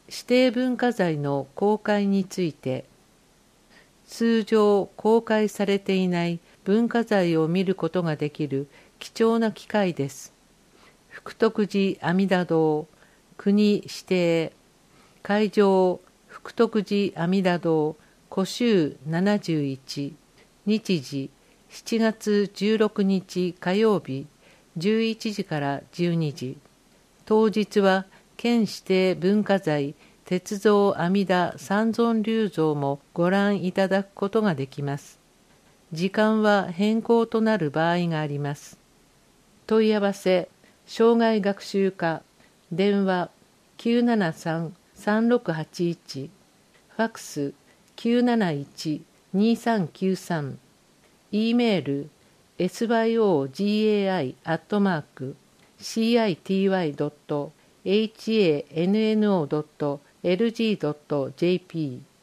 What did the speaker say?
指定文化財の公開について、通常公開されていない文化財を見ることができる貴重な機会です。福徳寺阿弥陀堂、国指定、会場福徳寺阿弥陀堂、古州71、日時7月16日火曜日、11時から12時。当日は県指定文化財鉄造阿弥陀三尊立像もご覧いただくことができます。時間は変更となる場合があります。問い合わせ、障害学習課、電話973-3681、ファックス971-2393、E メール syogai@city.hanno.lg.jp